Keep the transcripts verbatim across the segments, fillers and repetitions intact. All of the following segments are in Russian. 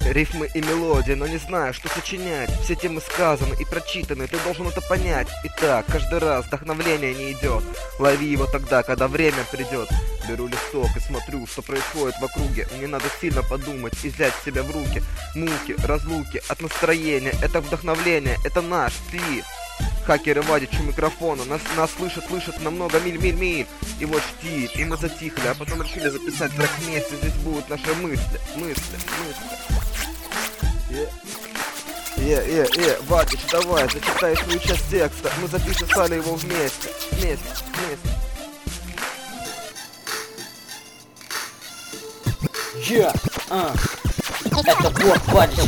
Рифмы и мелодия, но не знаю, что сочинять. Все темы сказаны и прочитаны, ты должен это понять. Итак, каждый раз вдохновление не идет. Лови его тогда, когда время придет. Беру листок и смотрю, что происходит в округе. Мне надо сильно подумать и взять себя в руки. Муки, разлуки, от настроения. Это вдохновление, это наш стиль. Хакеры вадят у микрофона, нас, нас слышат, слышат на много миль-миль-миль. И вот штиль, и мы затихли, а потом решили записать трек вместе. Здесь будут наши мысли, мысли, мысли. Е, е, е, Вадич, давай, зачитай свою часть текста. Мы записали его вместе, вместе, вместе. Yeah, а. Это Бог Вадич.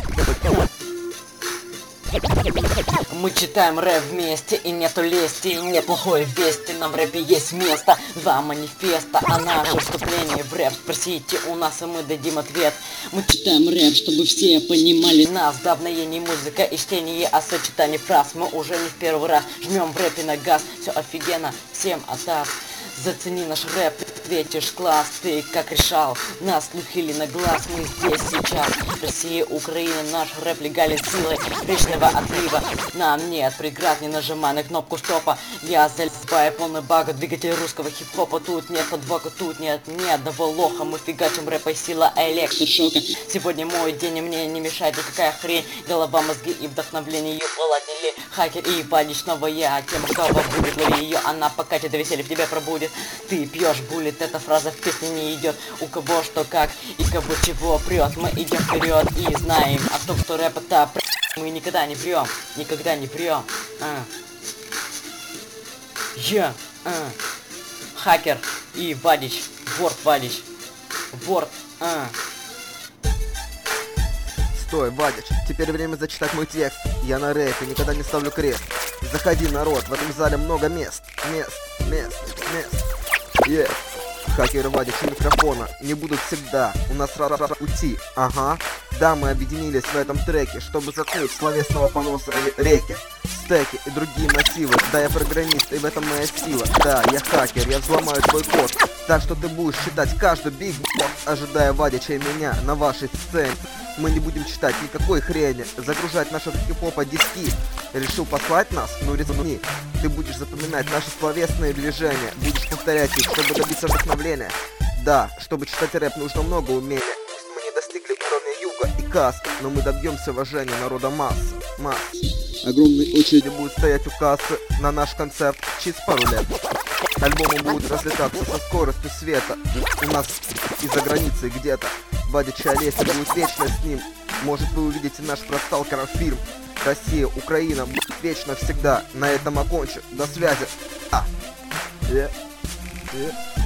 Мы читаем рэп вместе, и нету лести, и нет плохой вести. Нам в рэпе есть место, два манифеста. А наше вступление в рэп спросите у нас, и мы дадим ответ. Мы читаем рэп, чтобы все понимали нас. Вдохновение, музыка и чтение, а сочетание фраз мы уже не в первый раз жмем в рэпе на газ. Все офигенно, всем атас. Зацени наш рэп, ответишь класс. Ты как решал, нас слухили на глаз. Мы здесь сейчас, Россия, Украина. Наш рэп легален силой вечного отлива. Нам нет преград, не нажимай на кнопку стопа. Я залипаю полный бага, двигатель русского хип-хопа. Тут нет подвоха, тут нет ни одного лоха. Мы фигачим рэпа, сила электрошока. Сегодня мой день, и мне не мешает никакая хрень. Голова, мозги и вдохновление полотнили. Хакер и Вадич, новая тема, кого будет, лови ее. Она покатит, до веселья в тебя пробудет. Ты пьешь буллет, эта фраза в песне не идет. У кого что как и кого чего прет. Мы идем вперед и знаем о том, что рэп это пр... Мы никогда не врем, никогда не врем. А. Я, а. Хакер и Вадич, Ворд Вадич, Ворд, а. Стой, Вадич, теперь время зачитать мой текст. Я на рэпе никогда не ставлю крест. Заходи, народ, в этом зале много мест. Мест, мест, мест. Е, хакеры вадят у микрофона. Не будут всегда, у нас ра-ра-ра уйти. Ага. Да, мы объединились в этом треке, чтобы заткнуть словесного поноса реки, стеки и другие мотивы. Да, я программист, и в этом моя сила. Да, я хакер, я взломаю твой код. Так что ты будешь читать каждый биг бот, ожидая Вадича и меня на вашей сцене. Мы не будем читать никакой хрени, загружать нашего хип-хопа диски. Решил послать нас? Ну резони. Ты будешь запоминать наши словесные движения, будешь повторять их, чтобы добиться вдохновления. Да, чтобы читать рэп, нужно много умения. Пусть мы не достигли уровня юга и каски, но мы добьемся уважения народа масс. Масс. Огромные очереди будут стоять у кассы на наш концерт через пару лет. Альбомы будут разлетаться со скоростью света. У нас из-за границы где-то. Вадич и Олеся будет вечно с ним. Может, вы увидите наш про сталкеров фильм. Россия, Украина будет вечно всегда. На этом окончу. До связи. А. Yeah. Yeah.